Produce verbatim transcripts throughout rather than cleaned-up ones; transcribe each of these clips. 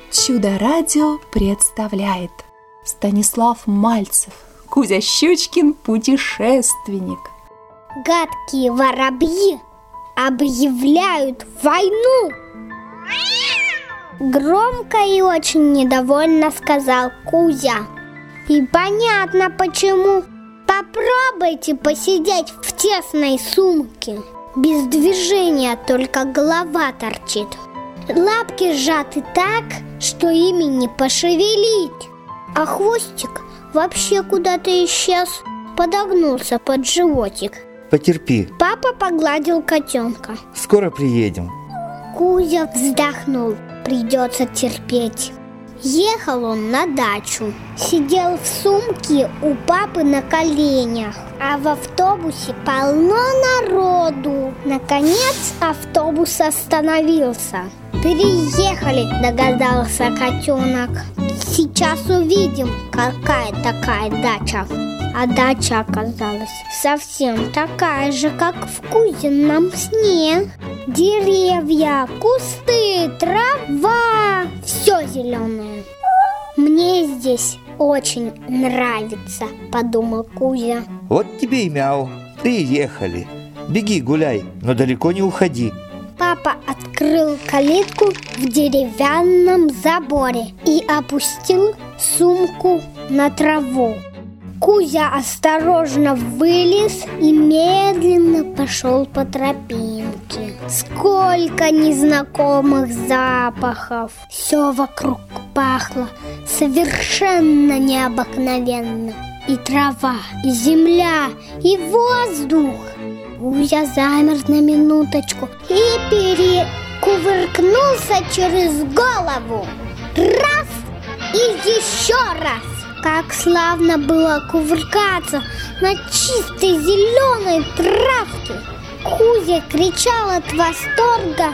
Чудо-радио представляет Станислав Мальцев, Кузя Щучкин, путешественник. Гадкие воробьи объявляют войну! Громко и очень недовольно сказал Кузя. И понятно почему. Попробуйте посидеть в тесной сумке. Без движения, только голова торчит. Лапки сжаты так, что ими не пошевелить. А хвостик вообще куда-то исчез, подогнулся под животик. Потерпи. Папа погладил котенка. Скоро приедем. Кузя вздохнул. Придется терпеть. Ехал он на дачу. Сидел в сумке у папы на коленях. А в автобусе полно народу. Наконец автобус остановился. Переехали, догадался котенок. Сейчас увидим, какая такая дача. А дача оказалась совсем такая же, как в Кузином сне. Деревья, кусты, трава, все зеленое. Мне здесь очень нравится, подумал Кузя. Вот тебе и мяу. Приехали. Беги, гуляй, но далеко не уходи. Папа открыл калитку в деревянном заборе и опустил сумку на траву. Кузя осторожно вылез и медленно пошел по тропинке. Сколько незнакомых запахов! Все вокруг пахло совершенно необыкновенно. И трава, и земля, и воздух. Кузя замер на минуточку и перекувыркнулся через голову. Раз и еще раз. Как славно было кувыркаться на чистой зеленой травке. Кузя кричал от восторга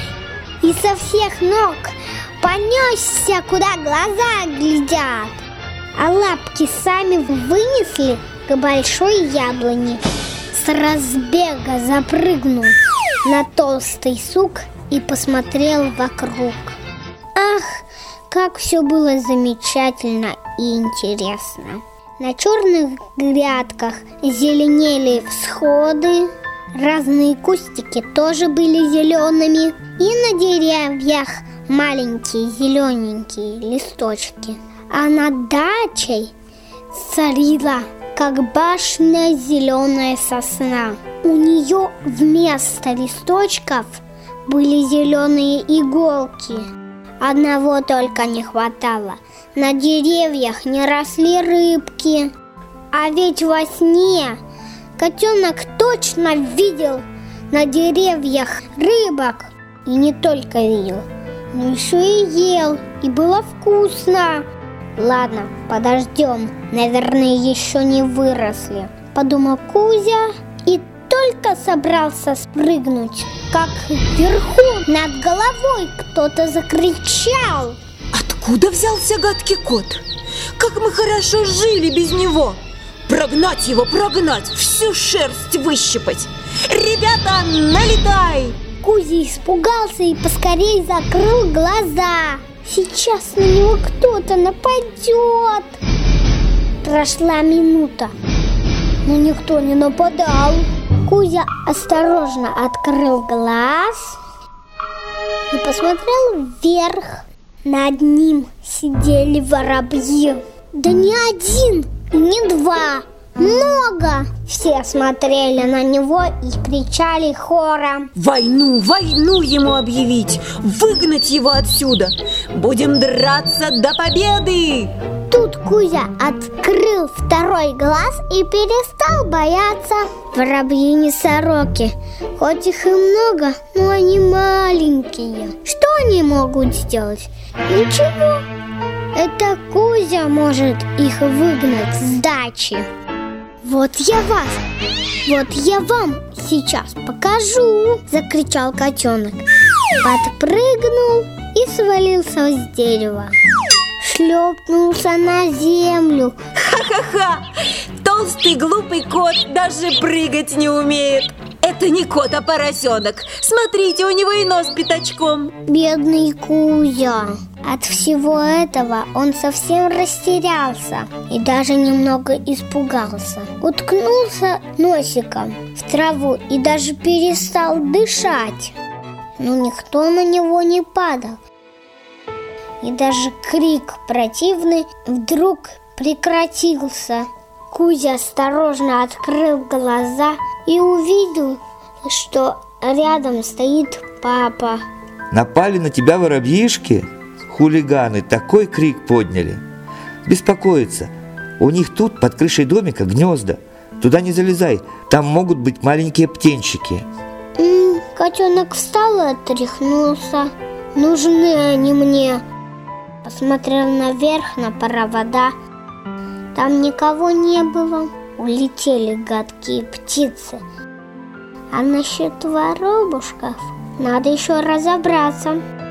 и со всех ног понесся, куда глаза глядят. А лапки сами вынесли к большой яблоне. С разбега запрыгнул на толстый сук и посмотрел вокруг. Ах, как все было замечательно и интересно. На черных грядках зеленели всходы, разные кустики тоже были зелеными, и на деревьях маленькие зелененькие листочки. А над дачей царила, как башня, зеленая сосна. У нее вместо листочков были зеленые иголки. Одного только не хватало. На деревьях не росли рыбки. А ведь во сне котенок точно видел на деревьях рыбок. И не только видел, но еще и ел. И было вкусно. Ладно, подождем. Наверное, еще не выросли, подумал Кузя и только собрался спрыгнуть, как вверху над головой кто-то закричал. Откуда взялся гадкий кот? Как мы хорошо жили без него! Прогнать его, прогнать, всю шерсть выщипать! Ребята, налетай! Кузя испугался и поскорей закрыл глаза. Сейчас на него кто-то нападет. Прошла минута, но никто не нападал. Кузя осторожно открыл глаз и посмотрел вверх. Над ним сидели воробьи. Да не один, не два, много. Все смотрели на него и кричали хором: войну, войну ему объявить, выгнать его отсюда. Будем драться до победы. Тут Кузя открыл второй глаз и перестал бояться. Воробьи не сороки, хоть их и много, но они маленькие. Что они могут сделать? Ничего. Это Кузя может их выгнать с дачи. Вот я вас, вот я вам сейчас покажу, закричал котенок. Подпрыгнул и свалился с дерева. Шлепнулся на землю. Ха-ха-ха! Толстый глупый кот даже прыгать не умеет. Это Это не кот, а поросенок. Смотрите, у него и нос пятачком. Бедный Кузя. От всего этого он совсем растерялся и даже немного испугался. Уткнулся носиком в траву и даже перестал дышать. Но никто на него не падал. И даже крик противный вдруг прекратился. Кузя осторожно открыл глаза и увидел, что рядом стоит папа. Напали на тебя воробьишки? Хулиганы такой крик подняли. Беспокоиться. У них тут под крышей домика гнезда. Туда не залезай, там могут быть маленькие птенчики. М-м, котенок встал и отряхнулся. Нужны они мне. Посмотрел наверх на провода. Там никого не было. Улетели гадкие птицы. А насчет воробушков надо еще разобраться.